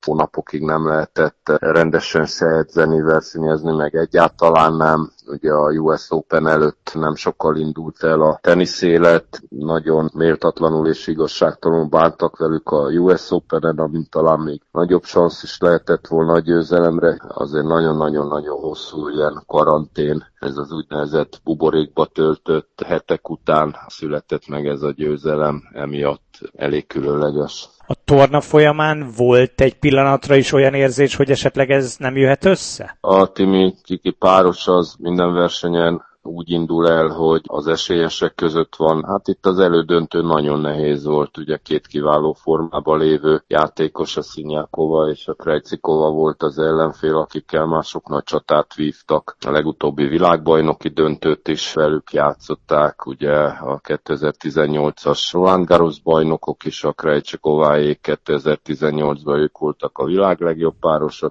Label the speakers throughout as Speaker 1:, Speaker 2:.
Speaker 1: hónapokig nem lehetett rendesen se edzeni, versenyezni, meg egyáltalán nem. Ugye a US Open előtt nem sokkal indult el a teniszélet, nagyon méltatlanul és igazságtalanul bántak velük a US Open-en, amint talán még nagyobb szansz is lehetett volna a győzelemre. Azért nagyon-nagyon-nagyon hosszú ilyen karantén, ez az úgynevezett buborékba töltött hetek után született meg ez a győzelem, emiatt elég különleges.
Speaker 2: A torna folyamán volt egy pillanatra is olyan érzés, hogy esetleg ez nem jöhet össze?
Speaker 1: A Timi-Kiki páros az minden versenyen úgy indul el, hogy az esélyesek között van. Hát itt az elődöntő nagyon nehéz volt, ugye két kiváló formában lévő játékos, a Szinyákova és a Krejcikova volt az ellenfél, akikkel mások nagy csatát vívtak. A legutóbbi világbajnoki döntőt is velük játszották, ugye a 2018-as Roland Garros bajnokok is, a Krejcikováék 2018-ban ők voltak a világ legjobb párosa,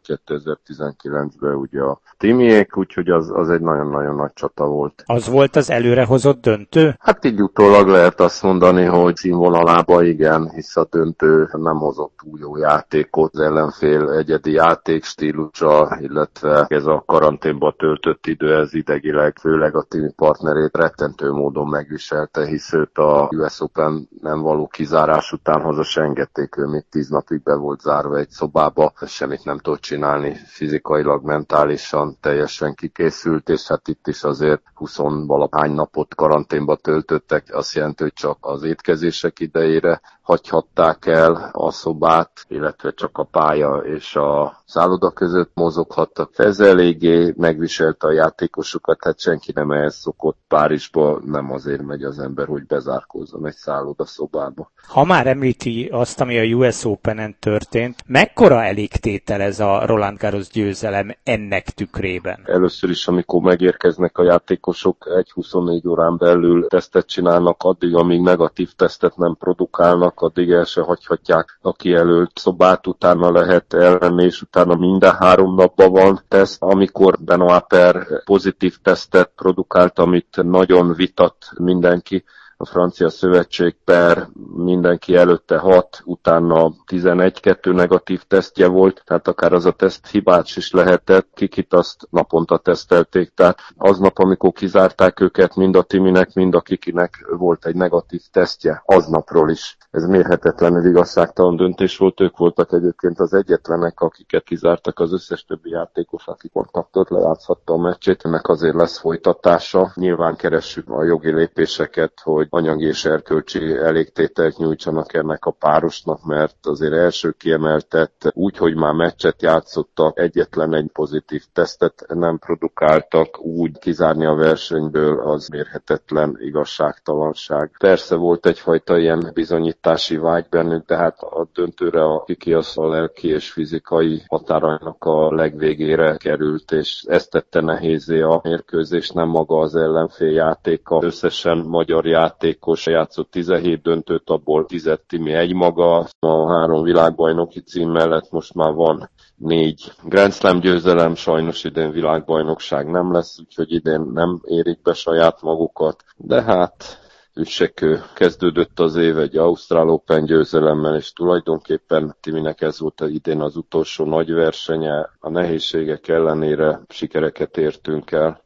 Speaker 1: 2019-ben ugye a Timiék, úgyhogy az egy nagyon-nagyon nagy csata volt.
Speaker 2: Az volt az előrehozott döntő?
Speaker 1: Hát így utólag lehet azt mondani, hogy színvonalába igen, hisz a döntő nem hozott túl jó játékot, az ellenfél egyedi játékstílusa, illetve ez a karanténba töltött idő, ez idegileg, főleg a Timi partnerét rettentő módon megviselte, hisz őt a US Open nem való kizárás után haza se engedték, ő még 10 napig be volt zárva egy szobába, semmit nem tudott csinálni, fizikailag, mentálisan teljesen kikészült, és hát itt is azért 20-valahány napot karanténba töltöttek, azt jelenti, hogy csak az étkezések idejére hagyhatták el a szobát, illetve csak a pálya és a szálloda között mozoghattak. Ez eléggé megviselte a játékosokat, hát senki nem ehhez szokott. Párizsba nem azért megy az ember, hogy bezárkózzon egy szállodaszobába.
Speaker 2: Ha már említi azt, ami a US Open-en történt, mekkora elégtétel ez a Roland Garros győzelem ennek tükrében?
Speaker 1: Először is, amikor megérkeznek a játékosok, egy 24 órán belül tesztet csinálnak, addig, amíg negatív tesztet nem produkálnak, addig el se hagyhatják a kijelölt szobát, utána lehet elmenni, és utána minden 3 napban van teszt. Amikor Benoit Per pozitív tesztet produkált, amit nagyon vitat mindenki, a francia szövetség per mindenki előtte 6, utána 11-2 negatív tesztje volt, tehát akár az a teszt hibás is lehetett, Kikit azt naponta tesztelték, tehát aznap, amikor kizárták őket, mind a Timinek, mind a Kikinek volt egy negatív tesztje, aznapról is. Ez mérhetetlenül igazságtalan döntés volt, ők voltak egyébként az egyetlenek, akiket kizártak, az összes többi játékos, aki kontaktot lejátszhatta a meccsét, ennek azért lesz folytatása. Nyilván keressük a jogi lépéseket, hogy anyagi és erkölcsi elégtételt nyújtsanak ennek a párosnak, mert azért első kiemeltett úgy, hogy már meccset játszottak, egyetlen egy pozitív tesztet nem produkáltak, úgy kizárni a versenyből az mérhetetlen igazságtalanság. Persze volt egyfajta ilyen bizonyítási vágy bennük, de hát a döntőre a Kiki az a lelki és fizikai határainak a legvégére került, és ezt tette nehézé a mérkőzés, nem maga az ellenfél játéka. Összesen magyar játékos játszott 17 döntőt, abból 10 Timi egymaga. A 3 világbajnoki cím mellett most már van 4 Grand Slam győzelem, sajnos idén világbajnokság nem lesz, úgyhogy idén nem érik be saját magukat, de hát üssekő. Kezdődött az év egy Ausztrál Open győzelemmel, és tulajdonképpen Timinek ez volt idén az utolsó nagy versenye. A nehézségek ellenére sikereket értünk el.